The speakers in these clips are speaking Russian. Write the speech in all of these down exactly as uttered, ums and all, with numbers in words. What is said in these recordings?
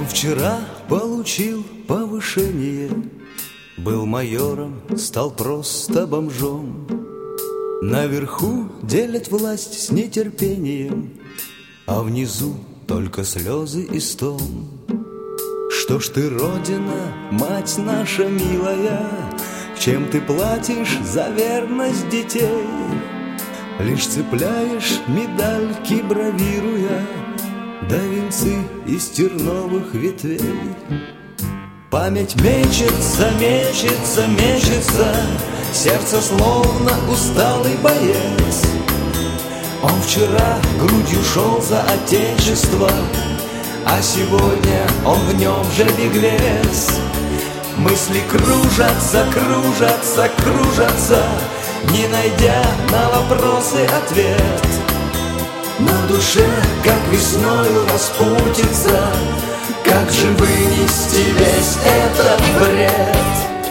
вчера получил повышение, был майором, стал просто бомжом. Наверху делят власть с нетерпением, а внизу только слезы и стон. Что ж ты, Родина, мать наша милая, чем ты платишь за верность детей? Лишь цепляешь медальки, бравируя, да венцы из терновых ветвей. Память мечется, мечется, мечется, сердце словно усталый боец. Он вчера грудью шел за отечество, а сегодня он в нем же беглец. Мысли кружатся, кружатся, кружатся, не найдя на вопросы ответ. На душе, как весною распутится, как же вынести весь этот бред?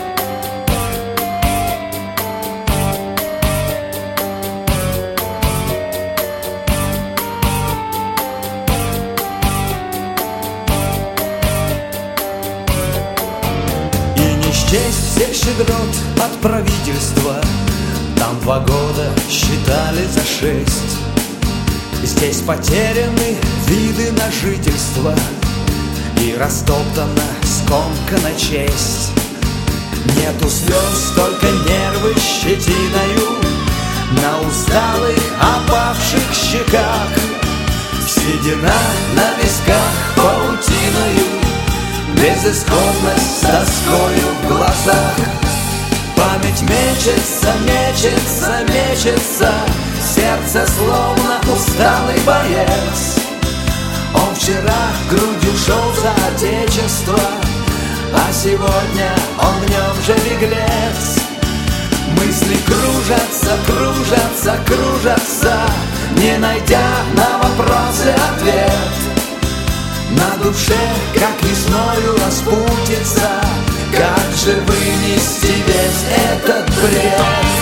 И не счесть всех щедрот от правительства, там два года считали за шесть. Здесь потеряны виды на жительство и растоптана, скомкана честь. Нету слез, только нервы щетиною на усталых, опавших щеках. Седина на висках паутиною, безысходность с тоскою в глазах. Память мечется, мечется, мечется, сердце словно усталый боец. Он вчера грудью шел за отечество, а сегодня он в нем же беглец. Мысли кружатся, кружатся, кружатся, не найдя на вопросы ответ. На душе, как весною распутится, как же вынести весь этот бред?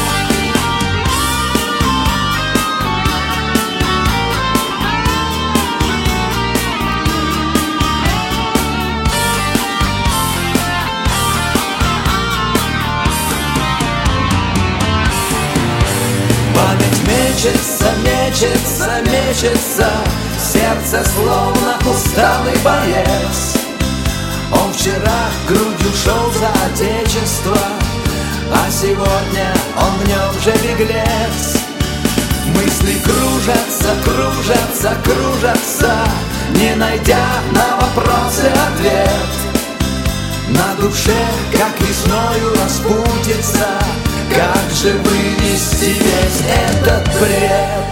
Память мечется, мечется, мечется, сердце словно усталый боец. Он вчера грудью шел за отечество, а сегодня он в нем же беглец. Мысли кружатся, кружатся, кружатся, не найдя на вопросы ответ. На душе, как весною распутится, как же вынести весь этот бред?